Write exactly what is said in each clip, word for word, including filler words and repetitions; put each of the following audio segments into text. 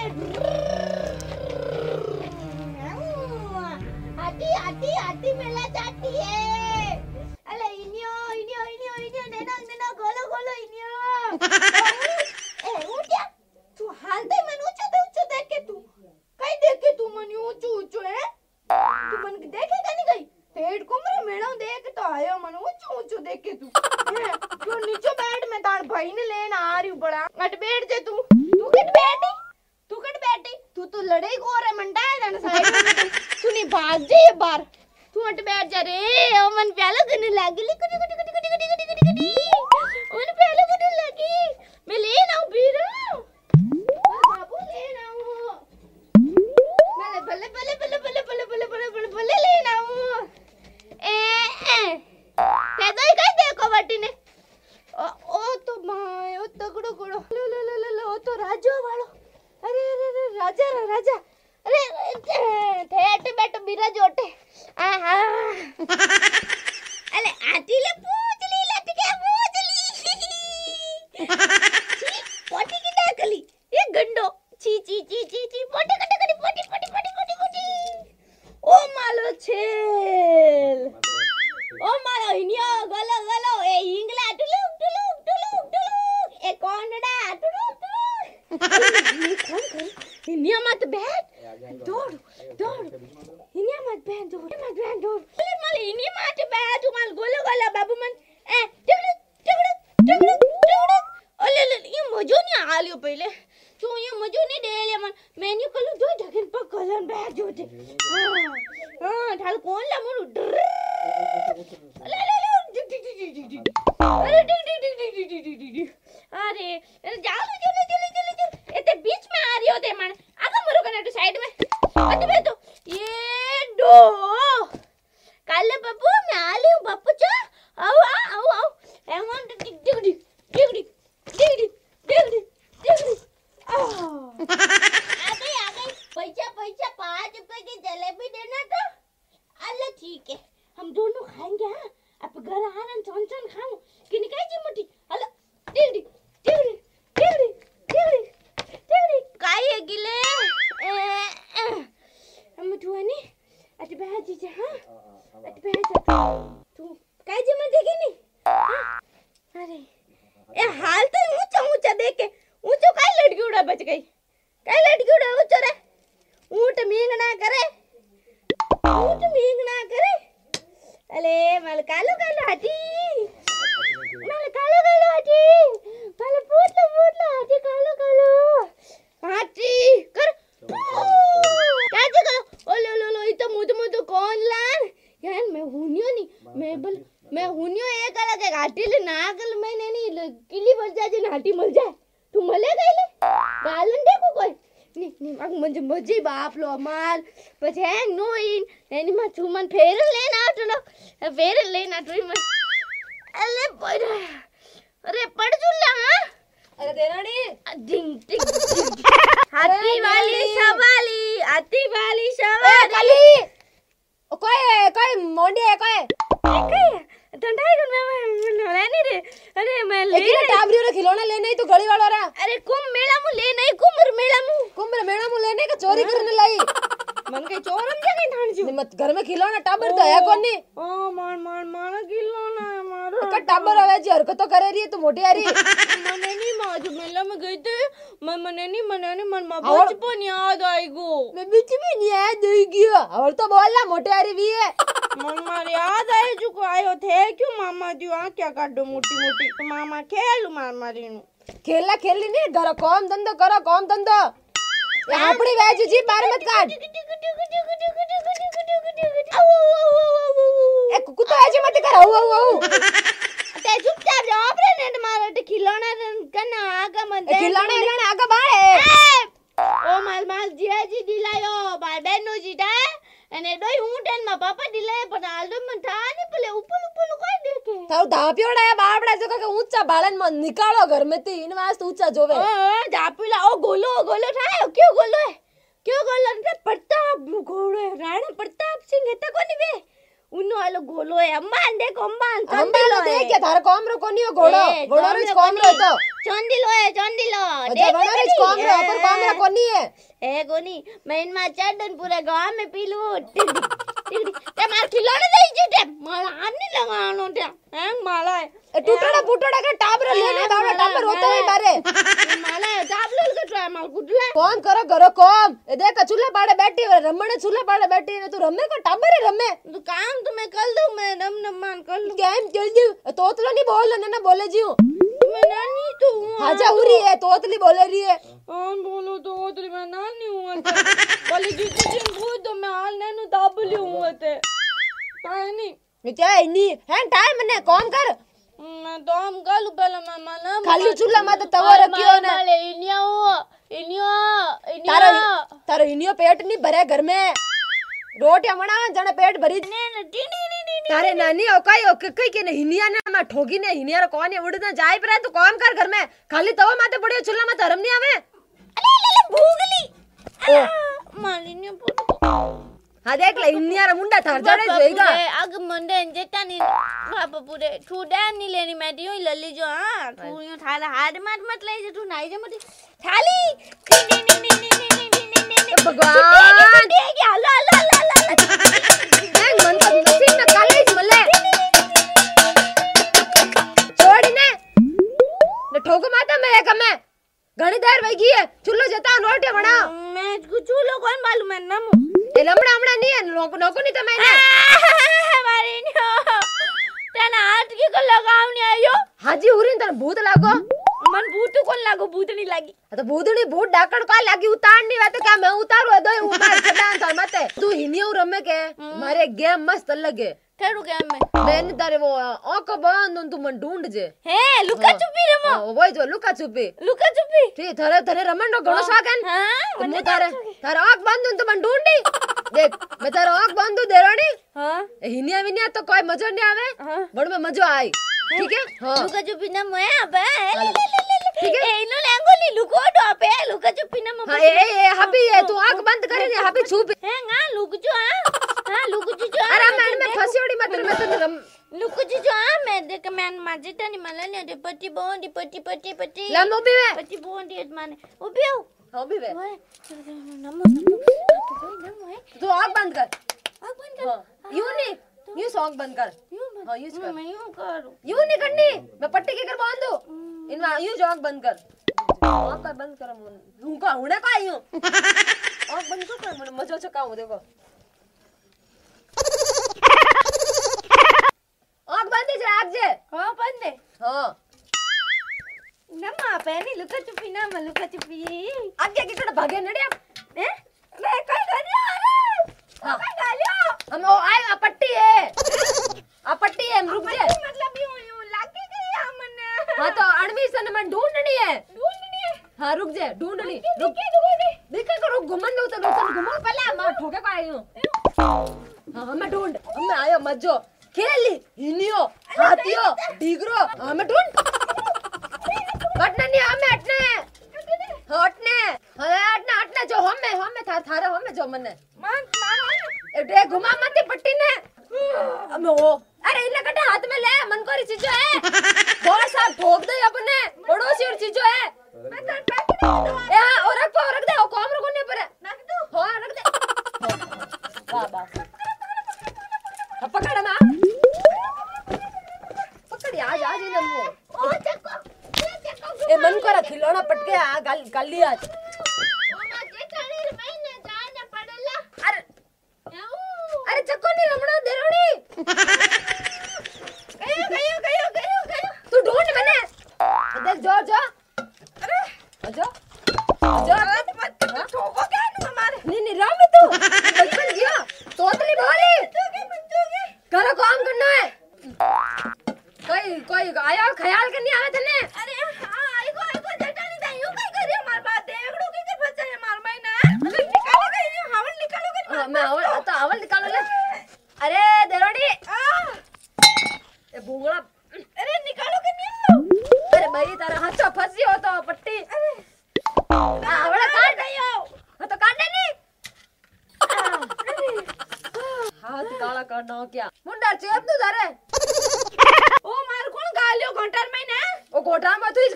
हाथी हाथी हाथी मेला जाती है। अले इनियो इनियो इनियो इनियो नेना नेना गोलो गोलो इनियो। ए उठा तू हालते मन ऊंचो दे ऊंचो देख के तू कई देख के तू मन ऊंचो ऊंचो है तू मन देखे का नहीं गई पेड़ कुमरे मेणो देख तो आयो मन ऊंचो ऊंचो देख के तू तू नीचे बैठ मैं तार भाई ने लेना आ रही हूं बड़ा अट बैठ जा तू तू कट बैठी तू कट बैठी तू तो लड़ाई को रे मंडा है ना साइड में तू नहीं भाग जा बाहर तू हट बैठ जा रे ओ मन प्यालो गने लागी ली कुटी कुटी कुटी कुटी कुटी कुटी कुटी मन प्यालो गने लगी मैं ले ना बीर बाबू ले ना मैं बल्ले बल्ले बल्ले बल्ले बल्ले बल्ले बल्ले बल्ले बल्ले ले ना ए ए ते दई कई देखो बटी ने ओ ओ तो माय ओ तगड़ो गड़ो लो लो लो लो ओ तो राजो वालो अरे अरे अरे राजा राजा अरे थे बैठो बीरा जोटे आहा अरे आती ले पूछली लटके पूछली पोटी की डाकली ये गंडो ची ची ची ची ची पोटी कटी कटी पोटी पोटी पोटी पोटी पोटी ओ मालो छेल ओ मालो हिनियो गलो गलो ए इंगला टुलु टुलु टुलु टुलु ए कोंडड़ा टुलु टुलु कौन कर हिनिया मत बैठ दौड़ दौड़ हिनिया मत बैठ दौड़ मत बैठ दौड़ अरे माल हिनिया मत बैठ माल गोलो गोलो बाबू मन ए टुगड़ टुगड़ टुगड़ टुगड़ ओले ले ये मजो नहीं आलियो पहले तू ये मजो नहीं दे ले मन मेन्यू कल दो ढकन पर कलन बैठ जोते हां हां ढाल कौन ला मोर ले ले ले टिक टिक टिक टिक टिक अरे टिक टिक टिक टिक टिक टिक अरे अरे जाओ चलो चलो चलो चलो एते बीच में आ रही हो ते मन आगे मरो कने तो साइड में अति बे तो ये डो काले बाबू मैं आ रही हूं बापू चो आओ आओ आओ आई वांट टू टिक टिक टिक टिक टिक टिक टिक टिक आ आ गई आ गई पैसा पैसा पाँच रुपए की जलेबी देना तो अल्लाह ठीक है हम दोनों खाएंगे हां अब घर आनन चौन चौन खाऊं कि निकाई जी मुठी अल्लाह टिक टिक टिक टिक टिक टिक काय है गिले हम तुआनी अट बैठ जा हां अट बैठ जा तू काय जी मत देगी नहीं अरे ए हाल तो ऊंचा ऊंचा देख के ऊंचो काय लड़की उड़ा बच गई काय लड़की उड़ा ऊंचो रे ऊंट मींग ना करे ऊंट मींग ना करे अले मल कालो कालो हाथी मल कालो कालो हाथी मल पूतलो पूतलो हाथी कालो कालो हाथी कर क्या करो ओ लो लो लो इतो मुद मुद कौन लान यार मैं हुनियो नहीं मैं बल मैं हुनियो एक अलग है हाथी ले नागल मैं नहीं किली भर जाए हाथी मर जाए तू मले गईले गालन देखो कोई नी नी मग म्हणजे मजे बाप लो माल પછી હેંગ નો ઈન એની માં ચુમન ફેર લેન આટલો ફેર લેન આટલી માં અલે પડ અરે પડ જુલા हां अरे देरानी टिंग टिंग हाथी वाली सवाली हाथी वाली सवाली काली ओ कोई कोई मोंडी है कोई कोई ठंडाई को मैं लेनी रे अरे मैं ले टाबरी रे खिलौना लेने ही तो गली वाला रा अरे कुंभ मेला मु ले नहीं कुंभ मेला मु कुंभ मेला मु लेने का चोरी करने लाई मन के चोरम क्या कहीं ठान छु मत घर में खिलौना टाबर तो है कोनी ओ मान मान मान खिलौना है मारो का टाबर आवे जी हरकत तो करे रही है तू मोटी आ रही मने नहीं माज मेला में गई थे मैं मने नहीं मने नहीं मन मा बचपन याद आई गो मैं बीच में नहीं याद आई गया और तो बोलना मोटी आ रही है मन मार याद आए जो को आयो थे क्यों मामा जी आ क्या काटो मोटी मोटी तो मामा खेलू मार मारी नु खेलना खेलनी नहीं घर काम धंधो करो काम धंधो अपनी वेज जी बाहर मत काट ए कुत्ता ऐसे मत कर आओ आओ आओ ते चुपचाप जाओ रे नेट मार ते खिलौना कना आगा मत खिलौना खिलौना आगा बाहर ओ माल माल जिया जी दिलायो बाय बेनो जी डा અને ડોઈ હું ટેન માં પાપા દિલે પણ આલ્દમ માં થાની પેલે ઉપર ઉપર કોઈ દેखे તાવ ધાપ્યોડા બાબડા જો કે ઊંચા બાળન માં નિકાળો ઘર में ती इन वास्ते ऊंचा जोवे ओ धापीला ओ गोलो गोलो थायो क्यों गोलो है क्यों गोलो ने प्रताप घोड़ो है राणा प्रताप सिंह है त कोनी वे उनो वालो गोलो है अम्बान देखो अम्बान अम्बान देख के थार काम रो कोनी घोड़ो घोड़ो रो काम रो तो चोंदिलो है चोंदिलो अच्छा बड़ा रे कॉम रे ऊपर कॉम रे कोनी है ए कोनी मैं इन मा चढ़न पूरे गांव में पी लूं टिक टिक ते मार खिलौने दई छे माला आनी लगानो ते हैंग माला ए टूटड़ा फूटड़ा के टाबर लेने दावड़ा टाबर होते ही मारे माला टाबल के ट्राय माल कुटला कौन करो करो कॉम ए देख चूल्हे पाड़े बैठी है रमणे चूल्हे पाड़े बैठी है तू रमे को टाबर रमे तू काम तो मैं कर दूं मैं रम रम मान कर लूं गेम खेल दी तोतला नहीं बोल ना बोले जी मैं नानी तो हूं आजा उरी है तोतली बोले रही है हां बोलो तो तोतली मैं नानी हूं बोले जी जी पूछ दो मैं हाल नैनु दाबली हूं ते पानी क्या इनी है टाइम ने कौन कर मैं तो हम गालू पहले मैं माना खाली चूल्हा में तो तवा रखियो ने माले इनियो इनियो तारो इनियो तारो इनियो पेट नहीं भरे घर में रोटियां बना जने पेट भरी ने टीनी नी तारे नानी ओ कई ओ कई के ने हिनिया ने मैं ठोगी ने हिनिया रे कौन है उड़ना जाए पर तू काम कर घर में खाली तवा माथे पड़ियो चूल्हा में धर्म नहीं आवे अरे ले ले भूगली ओ मालिनी हां देख ले हिनिया रे मुंडा थर जड़े जोईगा आग मंडे जेता नी बाप पूरे ठुडा नी लेनी मैं दियो लल्ली जो हां तू यो थारा हाथ मत मत ले जे तू नाई जे मत थाली नी नी नी नी नी नी नी भगवान दे के हलो हलो हलो हैंग मन तो मशीन में कालेज मले छोड़ी ने ने ठोको माता में एक में घणी देर वई गई है चूल्हो जता रोटी बना मैं चूल्हो कौन मालूम है नमु ए लमड़ा हमड़ा नहीं है नोको नोको नहीं तो मैंने मारी नो तना हाथ की को लगाव नहीं आयो हाजी उरिन तने भूत लागो मन भूत कौन लागो भूत नहीं लागी तो भूतनी भूत डाकण का लागी उतार नहीं वे तो क्या मैं उतारू दो उतार छडान थार मते तू हिनियो रमे के मारे गेम मस्त लगे ठेरू गेम में मैंने तारे वो आंख बंद तू मन ढूंढ जे हे लुका छुपी रमो वही जो लुका छुपी लुका छुपी ठीक थारे थारे रमन रो घणो साकन हां मु तारे थारे आंख बंद तू मन ढूंढी देख मैं तारे आंख बंद देरानी हां हिनिया विनिया तो कोई मजो नहीं आवे बड़ में मजो आई ठीक है हां लुका छुपी ना मैं अब ठीक है इनो लेंगोली लुको दो पे लुका छुपी ना मैं हां ए ए हबी है तू आंख बंद करे ने हबी छुप है ना लुक जो हां लुक जो अरे मैं में फसियोड़ी मत मैं तो लुक जो हां मैं देख मैं माजिता नहीं मलने दे पट्टी बोंडी पट्टी पट्टी पट्टी ला नो भी वे पट्टी बोंडी माने ओ बियो हां भी वे नमो नमो नमो है तू आंख बंद कर आंख बंद कर यूं नहीं यूं सॉन्ग बंद कर यूं बंद हां यूं कर मैं यूं करूं यूं नहीं करनी मैं पट्टी के कर बांध दूं इन यूं आंख बंद कर आंख कर बंद कर हूं का हुने का यूं आंख बंद कर मन मजो चका हूं देखो आंख बंद ही रख जे हां बंद है हां नम्मा पेनी लुका छुपी ना मैं लुका छुपी आगे की कड़ भागे नड़िया हैं मैं कर गया अरे हां कर डालियो हम ओ आए आ पट्टी है आ पट्टी है रुक जे मतलब यूं यूं लागे गया मने हां तो अणवी सन मन ढूंढनी है ढूंढनी है हां रुक जे ढूंढनी रुक देखे करो घुमन दो तो घुमो पहले मां ठोके को आयो हां हमें ढूंढ हमें आयो मजो खेली हिनियो हाथियो डीगरो हमें ढूंढ कटने नहीं हमें हटने हटने अरे हटने हटने जो हमें हमें थार थारे हमें जो मने मान मान ए घुमा मत पट्टी ने हमें वो अरे इन्हें कटे हाथ में ले मन को चीजो है बहुत सा ठोक दे अपने पड़ोसी और चीजो है मैं तो पैक नहीं दो ए हां और रख और रख दे ओ काम रखो नहीं पर रख दो हां रख दे वाह वाह पकड़ ना पकड़ आज आज ही नमो ओ चको चको ए मन को खिलौना पटके आ गाल गाल लिया मामा जे चली महीने जाने पड़ला अरे अरे चक्को नहीं रमणो देरोड़ी गयो गयो गयो गयो गयो तू ढूंढ मैंने देख जो जो अरे जो जो मत ठोको क्या ना हमारे नहीं नहीं राम तू बचपन गया तोतली बोली तू के तू के करो काम करना है कोई कोई आया ख्याल करनी आवे तने अरे हां आई को आई को जटा नहीं था यूं काय करियो मार बात देखड़ो की के फंसे मार महीना अरे निकालो गई हवल निकालो गई मैं हवल तो हवल निकालो ले अरे देरोड़ी ए भूंगड़ा अरे निकालो के नहीं अरे भाई तारा हाथ फंसी हो तो पट्टी अरे हवल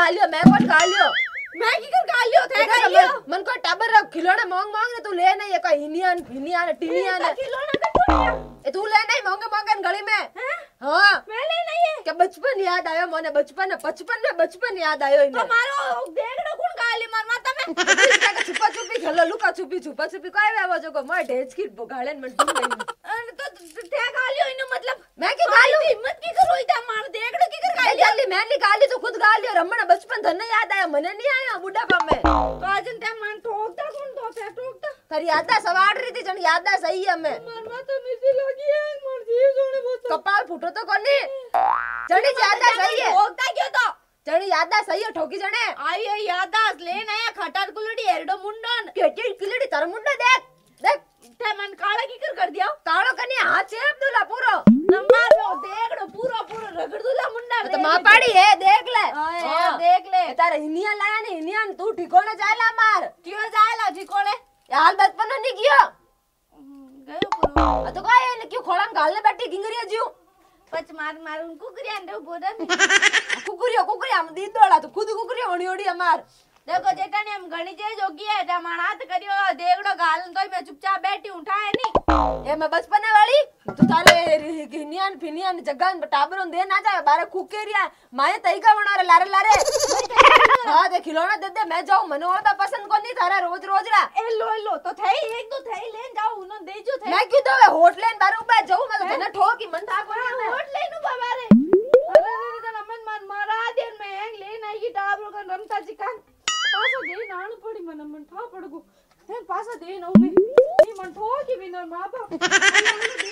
गालियो मैं कौन गालियो मैं की कर गालियो थे देखा गालियो मन, मन को टबर खिलौना मांग मांग ने तू ले नहीं ये का हिनियान हिनियान टिनियान खिलौना का टूटिया ए तू ले नहीं मांगे मांगे गली में हैं हां मैं ले नहीं है क्या बचपन याद आयो मोने बचपन बचपन में बचपन याद आयो इने तो मारो देखड़ो कौन गाली मार माता में इसका छुपा छुपी खेलो लुका छुपी छुपा छुपी काय वे जो को मैं ढेच की गालन में डूब गई तो थे गालियो इने मतलब मैं की गालू हिम्मत की करो इता मार देखड़ो की कर गाली जल्दी मैं नहीं गाली तो खुद गाली रमण बचपन धन याद आया मने नहीं आया बुढ़ापा में तो आजन ते मन ठोकता कौन तो ते ठोकता तेरी यादा सवाड़ रही थी जन यादा सही है मैं मार माता मिसी लगी है मार जी जोने बहुत कपाल फूटो तो कोनी जड़ी यादा सही है ठोकता क्यों तो जड़ी यादा सही है ठोकी जने आई है यादास लेन आया खटार कुलड़ी एरडो मुंडन केटी किलड़ी तर मुंडा देख देख ते मन काला की कर कर दिया कालो कनी हाथ चेप दूला पूरो नंबर लो देखड़ो पूरा पूरा रगड़ दूला मुंडा तो मां पाड़ी है देख ले हां देख ले तारे हिनिया लाया नहीं हिनिया तू ठिकोने जायला मार क्यों जायला ठिकोने यार बचपन में नहीं कियो गयो पूरो आ तो काय ने क्यों खोलम गालने बैठी गिंगरिया जीव पच मार मार उनको कुरिया अंडे बोडन कुकुरिया कुकुरिया हम दी दोड़ा तो खुद कुकुरिया ओड़ी ओड़ी मार देखो जेठानी हम घणी जे जोगी है ता मानात करियो देखड़ो गालन तो मैं चुपचाप बैठी उठाए नहीं ए मैं बचपन वाली तू तारे हिनियान फिनियान जगह टाबरों दे ना जाए बारे कुकेरिया माये तईका बना रे लारे लारे हां दे खिलौना दे दे मैं जाऊं मने और पसंद को नहीं थारा रोज रोज रा ए लो लो तो थई एक दो थई लेन जाओ उनो दे जो थे मैं क्यों दो होट लेन बारे ऊपर जाऊं मैं तो ना ठोकी मन था को होट लेनु बाबा रे अरे अरे ता मन मन मारा देन में हैंग लेन आई की टाबरो का रमता चिकन पासा दे नानु पड़ी मन मन ठा पड़गो हे पासा दे नो बे ई मन ठोकी बिना मापा